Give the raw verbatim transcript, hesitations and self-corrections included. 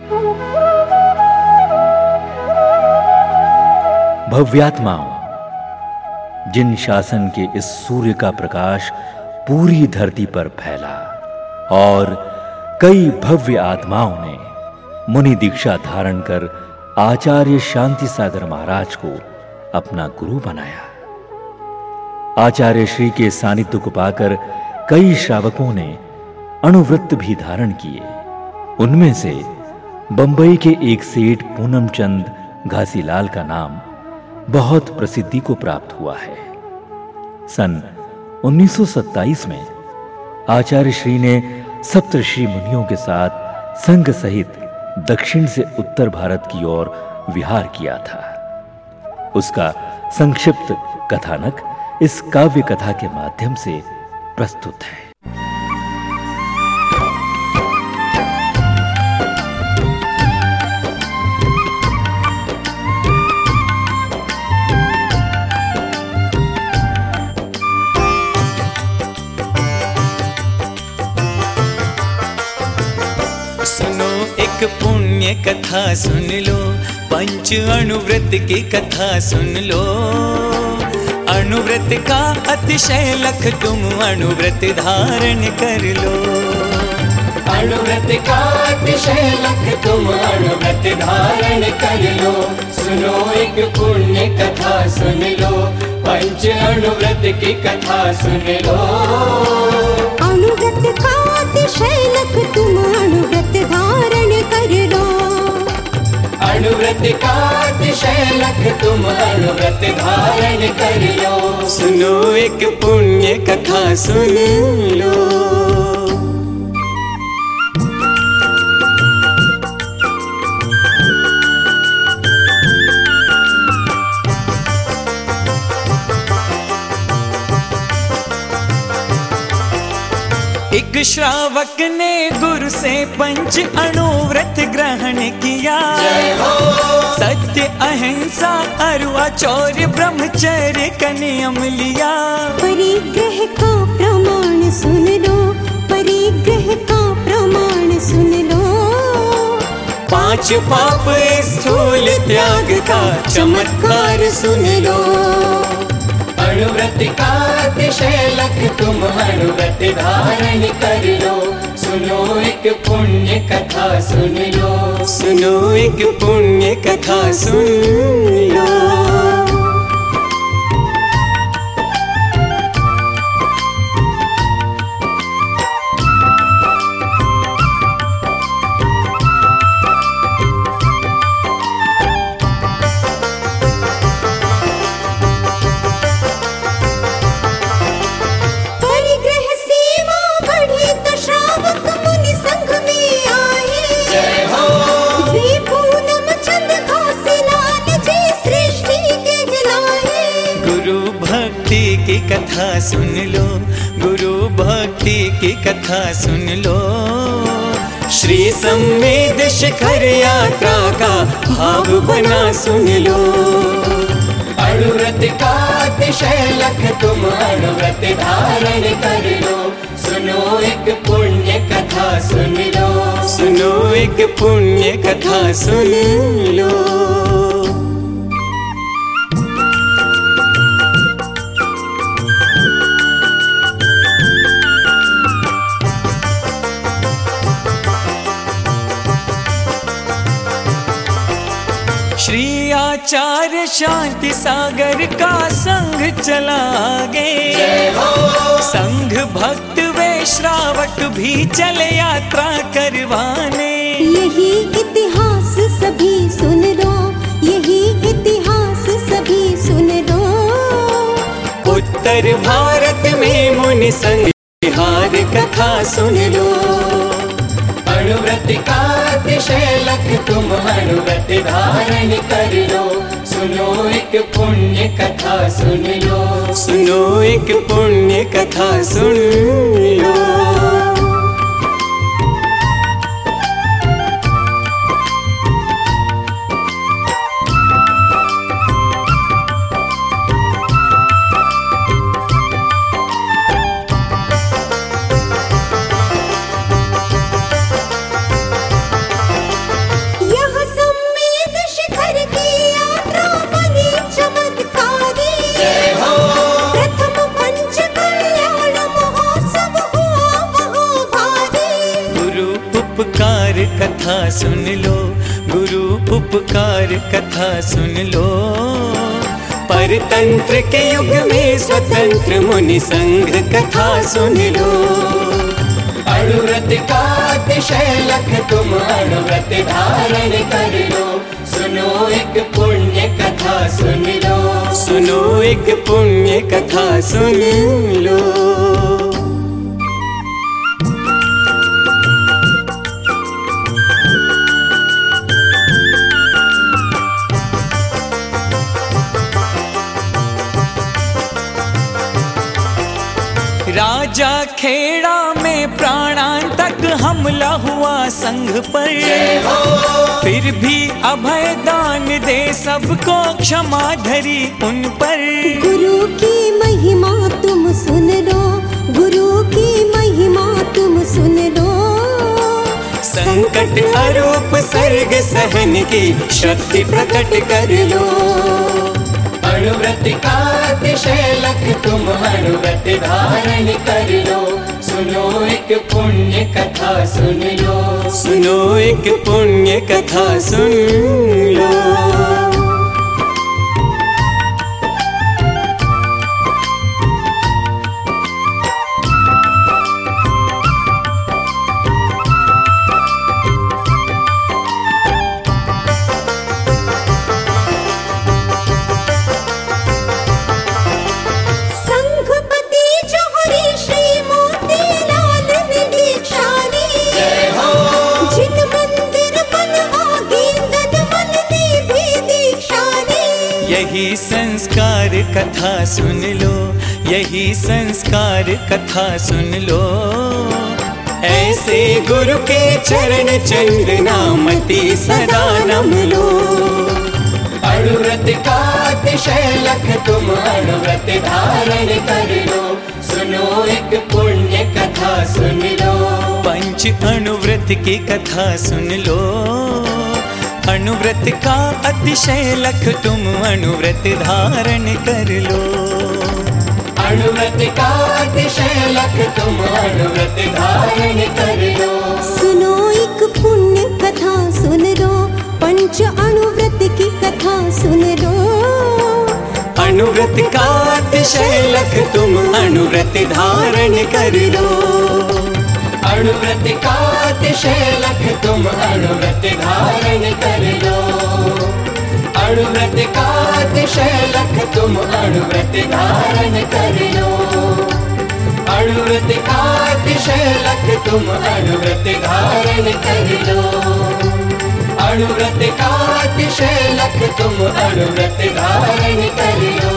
भव्यात्माओं, जिन शासन के इस सूर्य का प्रकाश पूरी धरती पर फैला और कई भव्य आत्माओं ने मुनि दीक्षा धारण कर आचार्य शांति सागर महाराज को अपना गुरु बनाया। आचार्य श्री के सानिध्य को पाकर कई श्रावकों ने अणुव्रत भी धारण किए। उनमें से बंबई के एक सेठ पूनम चंद घासीलाल का नाम बहुत प्रसिद्धि को प्राप्त हुआ है। सन उन्नीस सौ सत्ताईस में आचार्य श्री ने सप्तऋषि मुनियों के साथ संघ सहित दक्षिण से उत्तर भारत की ओर विहार किया था। उसका संक्षिप्त कथानक इस काव्य कथा के माध्यम से प्रस्तुत है। सुनो एक पुण्य कथा सुन लो, पंच अणुव्रत की कथा सुन लो। अणुव्रत का अतिशय लख तुम अणुव्रत धारण कर लो। अणुव्रत का अतिशय लख तुम अणुव्रत धारण कर लो। सुनो एक पुण्य कथा सुन लो, पंच अणुव्रत की कथा सुन लो। अणुव्रत का अतिशय लख तुम अणुव्रत धारण कर लो। अणुव्रत का अतिशय लख तुम अणुव्रत धारण कर लो। सुनो एक पुण्य कथा सुन लो। एक श्रावक ने गुरु से पंच अणुव्रत ग्रहण किया। सत्य अहिंसा अरुआ चौर्य ब्रह्मचर्य का नियम लिया। परिग्रह का प्रमाण सुन लो, परिग्रह का प्रमाण सुन लो। पांच पाप स्थूल त्याग का चमत्कार सुन लो। अणुव्रत का अतिशय लख तुम अणुव्रत धारण कर लो। सुनो एक पुण्य कथा सुन लो। सुनो एक पुण्य कथा सुन लो। की कथा सुन लो, गुरु भक्ति की कथा सुन लो। श्री संवेद शिखर यात्रा का भाव बना सुन लो। अणुव्रत का अतिशय लख तुम अणुव्रत धारण कर लो। सुनो एक पुण्य कथा सुन लो। सुनो एक पुण्य कथा सुन लो। श्री आचार्य शांति सागर का संघ चला आगे। संघ भक्त वे श्रावक भी चले यात्रा करवाने। यही इतिहास सभी सुन लो, यही इतिहास सभी सुन लो। उत्तर भारत में मुनि संघ विहार कथा सुन लो। अणुव्रत का अतिशय लख तुम अणुव्रत धारण कर लो। सुनो एक पुण्य कथा सुन लो। सुनो एक पुण्य कथा सुन लो। कथा सुन लो, गुरु उपकार कथा सुन लो। परतंत्र के युग में स्वतंत्र मुनि संघ कथा सुन लो। अणुव्रत का अतिशय लख तुम अणुव्रत धारण कर लो। सुनो एक पुण्य कथा सुन लो, सुनो एक पुण्य कथा सुन लो। राजा खेड़ा में प्राणांतक हमला हुआ संघ पर, फिर भी अभय दान दे सबको क्षमा धरी उन पर। गुरु की महिमा तुम सुन लो, गुरु की महिमा तुम सुन लो। संकट अरूप सर्ग सहन की शक्ति प्रकट कर लो। अणुव्रत का अतिशय लख तुम अणुव्रत धारण कर लो। सुनो एक पुण्य कथा सुन लो, सुनो एक पुण्य कथा सुन लो। यही संस्कार कथा सुन लो, यही संस्कार कथा सुन लो। ऐसे गुरु के चरण चंद्रनामति सदा नम लो। अणुव्रत का अतिशय लख तुम अणुव्रत धारण कर लो। सुनो एक पुण्य कथा सुन लो। पंच अणुव्रत की कथा सुन लो। अणुव्रत का अतिशय लख तुम अणुव्रत धारण कर लो। अणुव्रत का अतिशय लख तुम अणुव्रत धारण कर लो। सुनो एक पुण्य कथा सुन लो, पंच अणुव्रत की कथा सुन लो। अणुव्रत का अतिशय लख तुम अणुव्रत धारण कर लो। अणुव्रत का अतिशय लख तुम अणुव्रत धारण कर लो। अणुव्रत का अतिशय लख तुम अणुव्रत धारण कर लो। अणुव्रत का अतिशय लख तुम अणुव्रत धारण कर लो। अणुव्रत का अतिशय लख तुम अणुव्रत धारण कर लो।